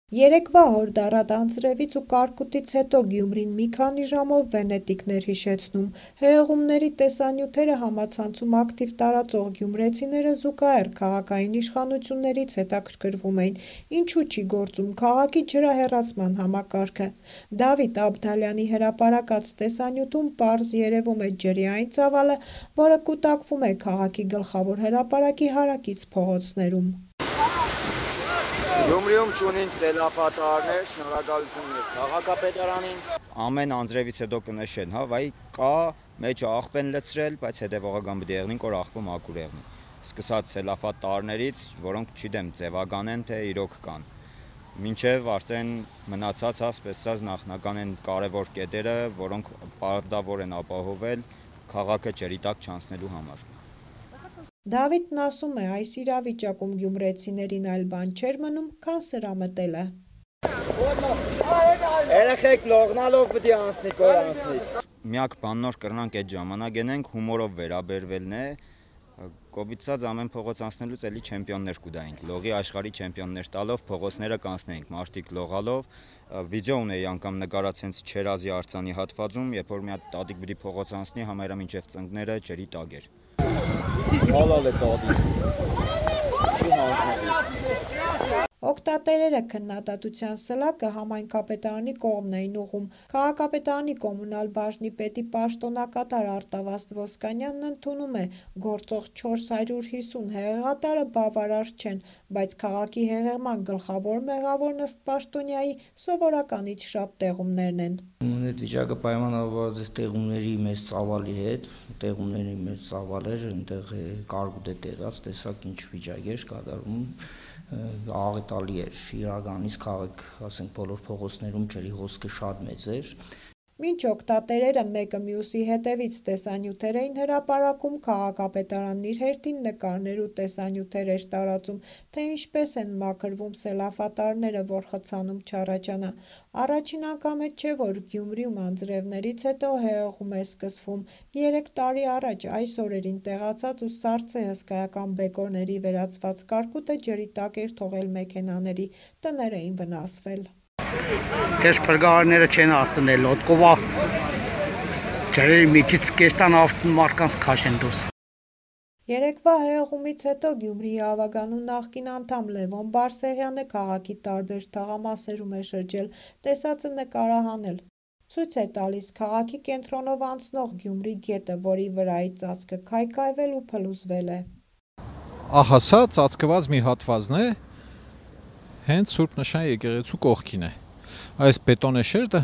Երեկվա հորդառատ անձրևից ու կարկուտից հետո Գյումրին մի քանի ժամով վենետիկն էր հիշեցնում։ Հեղեղումների տեսանյութերը համացանցում ակտիվ տարածող գյումրեցիները զուգահեռ քաղաքային իշխանություններից հետաքրքրվում էին, ինչու չի գործում քաղաքի ջրահեռացման համակարգը։ Դավիթ Աբդալյանի հրապարակած տեսանյութում պարզ երևում է ջրի այն ծավալը, որը կուտակվում է քաղաքի գլխավոր հրապարակի հարակից փողոցներում։ Գյումրիում չունենք սելավատարներ, շնորհակալություն քաղաքապետարանին։ Ամեն անձրևից հետո կնշեն, վայ կա մեջը աղբ են լցրել, բայց հետևողական պիտի եղնին, որ աղբը մաքուր եղնի։ Սկսած սելավատարներից, որոնք չգիտեմ ձևական են, թե իրոք կան։ Մինչև արդեն մնացած ասպես նախնական են կարևոր կետերը, որոնք պարտավոր են ապահովել քաղաքը ջրի տակ չանցնելու համար։ Դավիթն ասում է, այս իրավիճակում գյումրեցիներին այլ բան չէր մնում, քան սրամտելը։ Երեխեք լողնալով պիտի անցնի, կոր անցնի։ Միակ բանն որ կրնանք այդ ժամանակ գնենք հումորով վերաբերվելն է, կոպիցած ամեն փողոց անցնելուց էլի չեմպիոններ կուտայինք, լողի աշխարհի չեմպիոններ տալով փողոցները կանցնեինք, մարդիկ լողալով, վիդեո ունեի անգամ նկարած հենց Չերազի արձանի հատվածում, երբ որ մի հատ տատիկ պիտի փողոց անցնի, համարյա մինչև ծնկները ջրի տակ էր։ Հալալ է տատիկ։ Չի հանձնվի։ Օգտատերերը քննադատության սլակը համայնքապետարանի կողմն էին ուղղում։ Քաղաքապետարանի կոմունալ բաժնի պետի պաշտոնակատար Արտավազդ Ոսկանյանն ընդունում է, գործող 450 հեղեղատարը բավարար չեն, բայց քաղաքի հեղեղման գլխավոր մեղավորն ըստ պաշտոնյայի սովորականից շատ տեղումներն են։ Այդ վիճակը պայմանավորված է տեղումների մեծ ծավալի հետ, տեղումների մեծ ծավալ էր, այնտեղ կարկուտ է տեղած, տեսակ ինչ վիճակ էր կատարում, աղետալի էր, իրականից քաղաք, ասենք բոլոր փողոցներում ջրի հոսքը շատ մեծ էր։ Մինչ օգտատերերը մեկը մյուսի հետևից տեսանյութեր էին հրապարակում, քաղաքապետարանն իր հերթին նկարներ ու տեսանյութեր էր տարածում, թե ինչպես են մաքրվում սելավատարները, որ խցանում չառաջանա։ Առաջին անգամ չէ, որ Գյումրիում անձրևներից հետո հեղեղում է սկսվում։ 3 տարի առաջ այս օրերին տեղացած ու Սառցե հսկայական բեկորների վերածված կարկուտը ջրի տակ էր թողել մեքենաների, տներ էին վնասվել։ Քեզ փրկարարները չեն հասցնել լոտկովա ջրերի միջից կեստան ավտոն մարկանց քաշեն դուրս։ Երեկվա հեղեղումից հետո Գյումրիի ավագանու նախկին անդամ Լևոն Բարսեղյանը քաղաքի տարբեր թաղամասերում է շրջել, տեսածը նկարահանել։ Ցույց է տալիս քաղաքի կենտրոնով անցնող Գյումրի գետը, որի վրայի ծածկը քայքայվել ու փլուզվել է։ Ահա սա ծածկված մի հատվածն է, հենց Սուրբ Նշան եկեղեցու կողքին է։ Այս բետոնե շերտը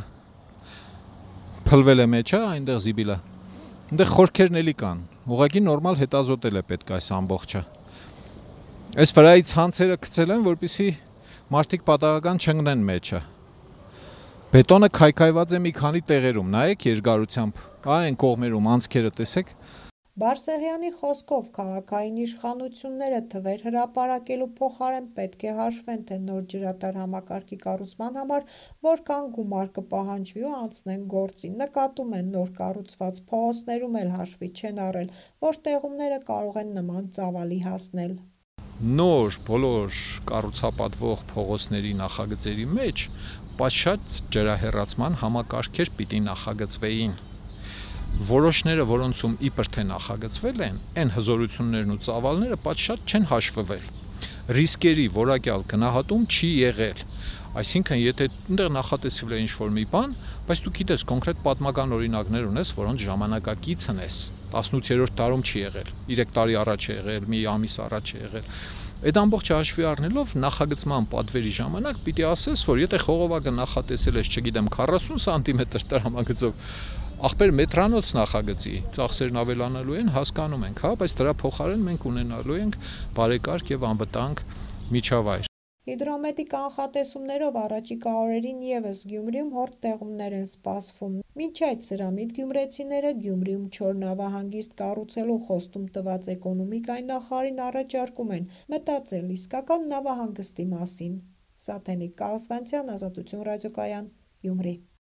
փլվել է մեջը, այնտեղ զիբիլա։ Այնտեղ խորքերն էլի կան։ Ուղղակի նորմալ հետազոտել է պետք այս ամբողջը։ Այս վրայի ցանցերը գցել են, որպեսզի մարդիկ պատահական չընկնեն մեջը։ Բետոնը քայքայված է մի քանի տեղերում, նայեք երկարությամբ, այն կողմերում անցքերը տեսեք։ Բարսեղյանի խոսքով քաղաքային իշխանությունները թվեր հրապարակելու փոխարեն պետք է հաշվեն, թե նոր ջրատար համակարգի կառուցման համար որքան գումար կպահանջվի ու անցնեն գործի։ Նկատում են նոր կառուցված փողոցներում էլ հաշվի չեն առել, որ տեղումները կարող են նման ծավալի հասնել։ Նոր բոլոր կառուցապատվող փողոցների նախագծերի մեջ պատշաճ ջրահեռացման համակարգեր պիտի նախագծվեին։ Որոշները, որոնցում իբր թե նախագծվել են, այն հզորություններն ու ծավալները պատշաճ չեն հաշվվել։ Ռիսկերի որակյալ գնահատում չի եղել։ Այսինքն, եթե այնտեղ նախատեսվել է ինչ-որ մի բան, բայց դու գիտես կոնկրետ պատմական օրինակներ ունես, որոնց ժամանակակիցն ես, 18-րդ դարում չի եղել, 3 տարի առաջ է եղել, մի ամիս առաջ է եղել։ Այդ ամբողջը հաշվի առնելով նախագծման պատվերի ժամանակ պիտի ասես, որ եթե խողովակը նախատեսել ես, չգիտեմ, 40 սանտիմետր տրամագծով, ախպեր մետրանոց նախագծի, ծախսերն ավելանալու են, հասկանում ենք, բայց դրա փոխարեն մենք ունենալու ենք բարեկարգ եւ անվտանգ միջավայր։ Հիդրոմետի կանխատեսումներով առաջիկա օրերին ևս Գյումրիում հորդ տեղումներ են սպասվում։ Մինչ այդ սրամիտ գյումրեցիները Գյումրիում չոր նավահանգիստ կառուցելու խոստում տված էկոնոմիկայի նախարարին առաջարկում են մտածել իսկական նավահանգստի մասին։ Սաթենիկ Կաղզվանցյան, Ազատություն ռադիոկայան, Գյումրի։